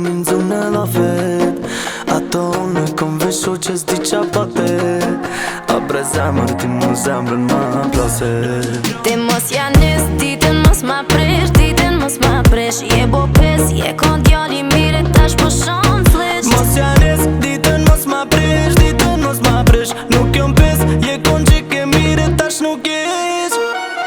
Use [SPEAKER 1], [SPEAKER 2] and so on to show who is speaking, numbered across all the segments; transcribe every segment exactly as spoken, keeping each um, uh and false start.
[SPEAKER 1] minzu në lafet Ato unë e kom vishu që s'di qa pate A bre zemër ti mu zemrën ma plase
[SPEAKER 2] Ti mos janis, ditën mos ma prish, ditën mos ma prish Je bo pes, je kon djali mire tash po shon flish
[SPEAKER 1] Mos janis, ditën mos ma prish, ditën mos ma prish Nuk jom pes, je kon qike mire tash nuk ish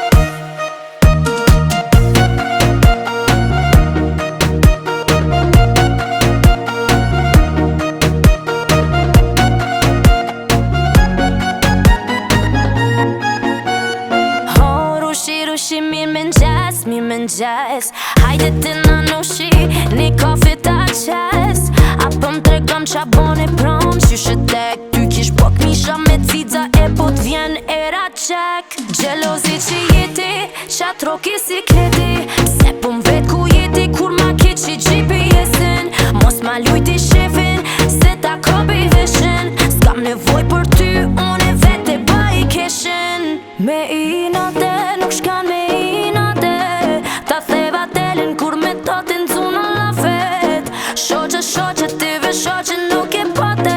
[SPEAKER 2] Rushi mirë me n'gjes, mirë me n'gjes Hajde ti në nushi, një kafe ta qes Apo m'tregom qa bone prom Qyshe tek, ty kish pok misha me cica E po t'vjen era qek Gjelozi që jeti, qa troki si kleti Se po m'vet ku jeti, kur ma ki që G P S-in Mos ma lujti shefin, se ta kopi vishin S'kam nevoj për ty, unë e vete ba i kishin Me i nate, nuk shkan me i nate Ta theva telin kur me totin zuna la fet Shoqe, shoqe, ti ve shoqe nuk e pate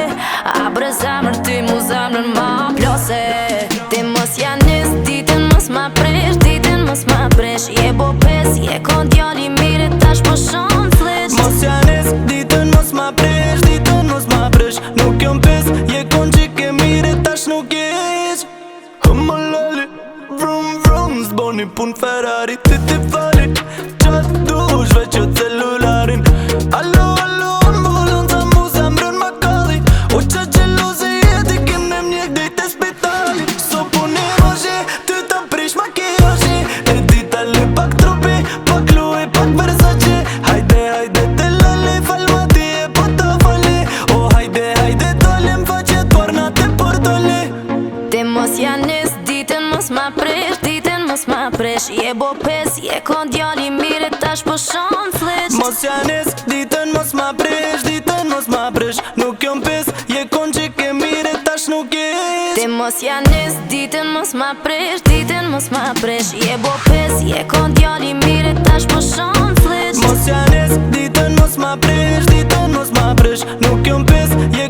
[SPEAKER 2] A bre zemër ti mu zemrën ma plose Ti mos janis, ditën mos ma prish, ditën mos ma prish Je bo pes, je kon djali mire tash po shon flish
[SPEAKER 1] Mos janis, ditën mos ma prish, ditën mos ma prish Nuk jom pes, je kon qike mire tash nuk ish Hëmë lali, vrum vrum, zboni pun Ferrari Ti ti fali, qat dush veq o celularin Allo, allo, në bolon sa mu zemrën ma kalli O qa gjelozi jeti kim në mjek dejt e spitali So puni vazhe, ty ta prish ma ki ashe E dita li pak trupi, pak lui, pak Versace Hajde, hajde, te lali, falma ti e po ta fali O hajde, hajde, dolim faqet parna te portali
[SPEAKER 2] Ti mos janis, ditën mos ma prish, ditën mos ma prish Je bo pes, je kon djali mire tash po shon flish
[SPEAKER 1] Mos janis, ditën mos ma prish, ditën mos ma prish Nuk jom pes, je kon qike mire tash nuk ish
[SPEAKER 2] Ti mos janis, ditën mos ma prish, ditën mos ma prish Je bo pes, je kon djali mire tash po shon flish
[SPEAKER 1] Mos janis, ditën mos ma prish, ditën mos ma prish Nuk jom pes, je